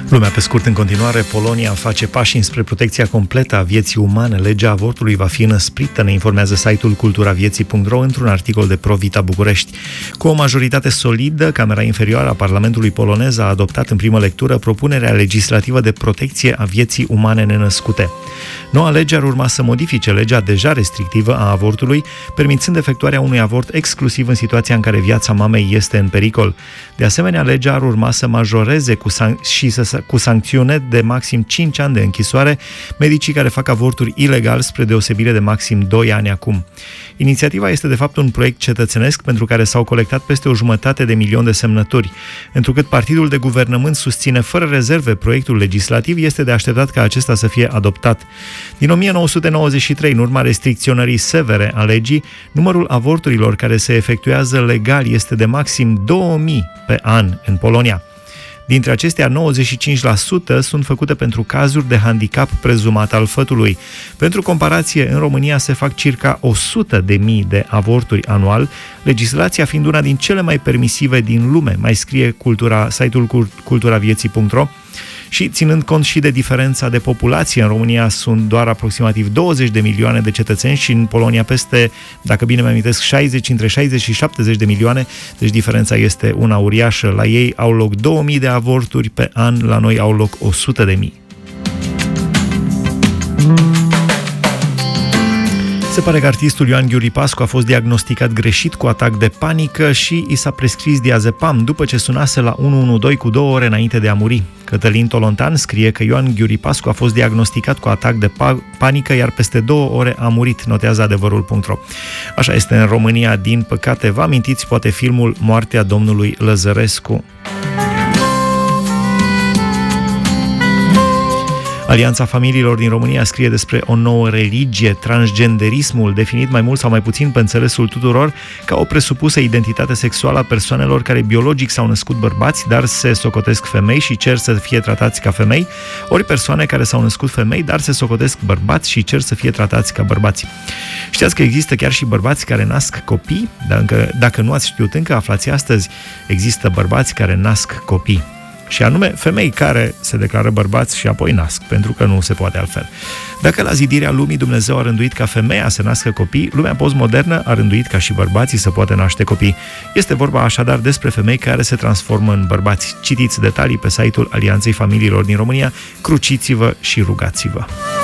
Lumea pe scurt în continuare. Polonia face pași înspre protecția completă a vieții umane. Legea avortului va fi înăsprită, ne informează site-ul culturavieții.ro într-un articol de Pro Vita București. Cu o majoritate solidă, Camera Inferioară a Parlamentului polonez a adoptat în primă lectură propunerea legislativă de protecție a vieții umane nenăscute. Noua lege ar urma să modifice legea deja restrictivă a avortului, permițând efectuarea unui avort exclusiv în situația în care viața mamei este în pericol. De asemenea, legea ar urma să majoreze cu sancțiune de maxim 5 ani de închisoare medicii care fac avorturi ilegal, spre deosebire de maxim 2 ani acum. Inițiativa este de fapt un proiect cetățenesc pentru care s-au colectat peste 1,5 milion de semnături. Întrucât partidul de guvernământ susține fără rezerve proiectul legislativ, este de așteptat ca acesta să fie adoptat. Din 1993, în urma restricționării severe a legii, numărul avorturilor care se efectuează legal este de maxim 2000 pe an în Polonia. Dintre acestea, 95% sunt făcute pentru cazuri de handicap prezumat al fătului. Pentru comparație, în România se fac circa 100.000 de avorturi anual, legislația fiind una din cele mai permisive din lume, mai scrie site-ul culturavieții.ro. Și ținând cont și de diferența de populație, în România sunt doar aproximativ 20 de milioane de cetățeni și în Polonia peste, dacă bine mă amintesc, între 60 și 70 de milioane, deci diferența este una uriașă. La ei au loc 2000 de avorturi pe an, la noi au loc 100.000. Se pare că artistul Ioan Ghiuri Pascu a fost diagnosticat greșit cu atac de panică și i s-a prescris diazepam după ce sunase la 112 cu 2 ore înainte de a muri. Cătălin Tolontan scrie că Ioan Ghiuri Pascu a fost diagnosticat cu atac de panică, iar peste 2 ore a murit, notează adevărul.ro. Așa este în România, din păcate. Vă amintiți poate filmul Moartea domnului Lăzărescu? Alianța Familiilor din România scrie despre o nouă religie, transgenderismul, definit mai mult sau mai puțin pe înțelesul tuturor ca o presupusă identitate sexuală a persoanelor care biologic s-au născut bărbați, dar se socotesc femei și cer să fie tratați ca femei, ori persoane care s-au născut femei, dar se socotesc bărbați și cer să fie tratați ca bărbați. Știați că există chiar și bărbați care nasc copii? Dacă nu ați știut încă, aflați astăzi, există bărbați care nasc copii. Și anume femei care se declară bărbați și apoi nasc, pentru că nu se poate altfel. Dacă la zidirea lumii Dumnezeu a rânduit ca femeia să nască copii, lumea postmodernă a rânduit ca și bărbații să poată naște copii. Este vorba așadar despre femei care se transformă în bărbați. Citiți detalii pe site-ul Alianței Familiilor din România, cruciți-vă și rugați-vă.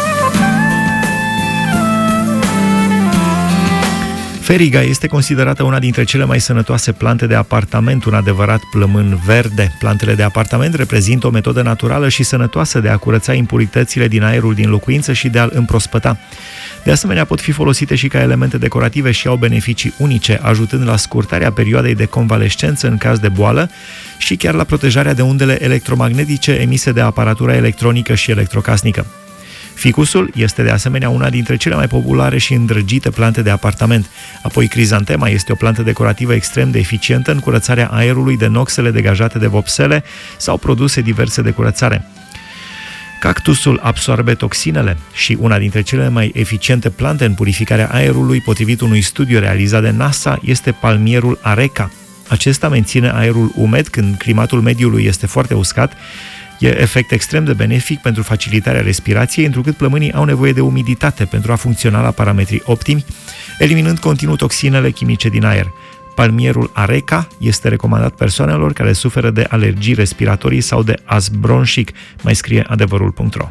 Feriga este considerată una dintre cele mai sănătoase plante de apartament, un adevărat plămân verde. Plantele de apartament reprezintă o metodă naturală și sănătoasă de a curăța impuritățile din aerul din locuință și de a-l împrospăta. De asemenea, pot fi folosite și ca elemente decorative și au beneficii unice, ajutând la scurtarea perioadei de convalescență în caz de boală și chiar la protejarea de undele electromagnetice emise de aparatura electronică și electrocasnică. Ficusul este de asemenea una dintre cele mai populare și îndrăgite plante de apartament. Apoi crizantema este o plantă decorativă extrem de eficientă în curățarea aerului de noxele degajate de vopsele sau produse diverse de curățare. Cactusul absorbe toxinele și una dintre cele mai eficiente plante în purificarea aerului, potrivit unui studiu realizat de NASA, este palmierul areca. Acesta menține aerul umed când climatul mediului este foarte uscat. E efect extrem de benefic pentru facilitarea respirației, întrucât plămânii au nevoie de umiditate pentru a funcționa la parametri optimi, eliminând continuu toxinele chimice din aer. Palmierul areca este recomandat persoanelor care suferă de alergii respiratorii sau de asm bronșic, mai scrie adevărul.ro.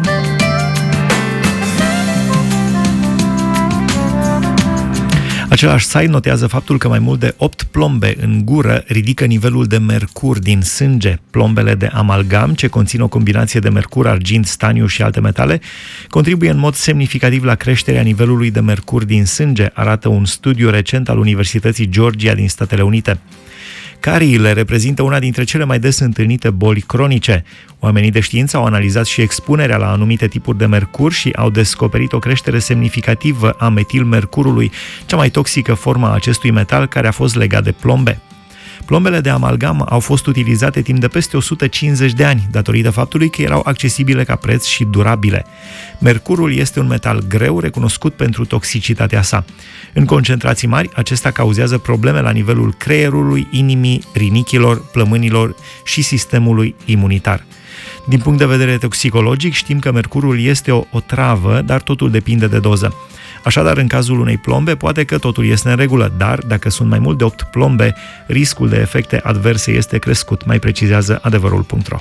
Același site notează faptul că mai mult de 8 plombe în gură ridică nivelul de mercur din sânge. Plombele de amalgam, ce conțin o combinație de mercur, argint, staniu și alte metale, contribuie în mod semnificativ la creșterea nivelului de mercur din sânge, arată un studiu recent al Universității Georgia din Statele Unite. Cariile reprezintă una dintre cele mai des întâlnite boli cronice. Oamenii de știință au analizat și expunerea la anumite tipuri de mercur și au descoperit o creștere semnificativă a metilmercurului, cea mai toxică formă a acestui metal, care a fost legat de plombe. Plombele de amalgam au fost utilizate timp de peste 150 de ani, datorită faptului că erau accesibile ca preț și durabile. Mercurul este un metal greu, recunoscut pentru toxicitatea sa. În concentrații mari, acesta cauzează probleme la nivelul creierului, inimii, rinichilor, plămânilor și sistemului imunitar. Din punct de vedere toxicologic, știm că mercurul este o travă, dar totul depinde de doză. Așadar, în cazul unei plombe, poate că totul este în regulă, dar dacă sunt mai mult de 8 plombe, riscul de efecte adverse este crescut, mai precizează adevărul.ro.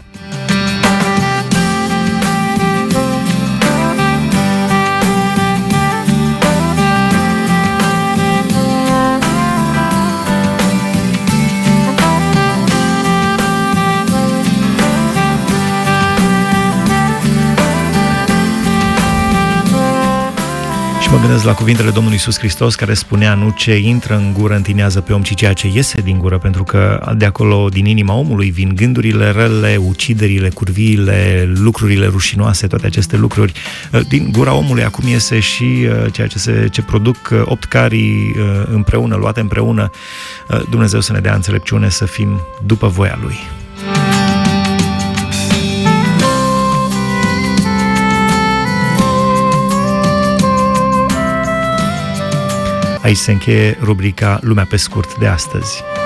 Mă gândesc la cuvintele Domnului Iisus Hristos, care spunea: nu ce intră în gură întinează pe om, ci ceea ce iese din gură, pentru că de acolo, din inima omului, vin gândurile rele, uciderile, curviile, lucrurile rușinoase, toate aceste lucruri. Din gura omului acum iese și ceea ce produc 8 carii împreună, luate împreună. Dumnezeu să ne dea înțelepciune să fim după voia Lui. Aici se încheie rubrica Lumea pe scurt de astăzi.